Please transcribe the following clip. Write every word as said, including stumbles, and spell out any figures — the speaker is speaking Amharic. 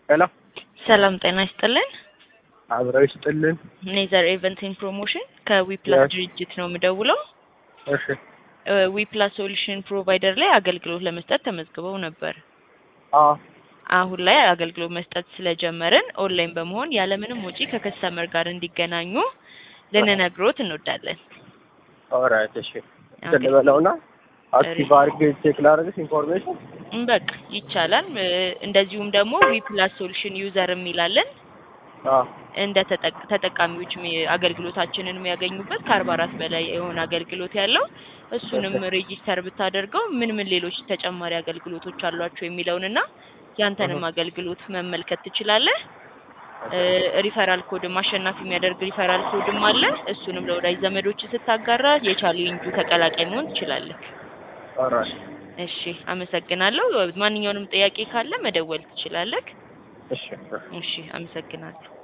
ሄሎ ሰላም ጤና ይስጥልን። አብረው ይስጥልን። ኔዘር ኢቨንት ኤንድ ፕሮሞሽን ከዊፕላስ Yes. ድርጅት ነው የምደውለው። እሺ ዊፕላስ ሶሉሽን ፕሮቫይደር ላይ አገልግሎት ለመስጠት ተመዝግበው ነበር። አዎ አሁን ላይ አገልግሎት መስጠት ስለጀመርን ኦንላይን በመሆን ያለምንም ወጪ ከከስተመር ጋር እንዲገናኙ ልንነግሮት እንወዳለን። ኦራይት እሺ ስለበለውና አክቲቭ አድርጌ ቼክ ላደርግሽ ኢንፎርሜሽን በቃ ይቻላል። እንደዚሁም ደግሞ ዊፕላስ ሶሉሽን ዩዘር የሚላለን አዎ እንደ ተጠቃሚዎች አገልግሎታችንን የሚያገኙበት ከአርባ አራት በላይ የሆነ አገልግሎት ያለው እሱንም ሬጂስተር ብታደርገው ምን ምን ሌሎች ተጨማሪ አገልግሎቶች አሏቸው የሚለውንና ያንተንም አገልግሎት መመልከት ትችላለህ። ሪፈራል ኮድ ማሸናፊ የሚያደርግ ሪፈራል ኮድም አለ። እሱንም ለወዳጅ ዘመዶች ስታጋራ የቻሌንጁ ተቀላቃይ መሆን ትችላለህ። ኦራይት እሺ አመሰግናለሁ። ማንኛውንም ጥያቄ ካለ መደወል ትችላለህ። እሺ እሺ አመሰግናለሁ።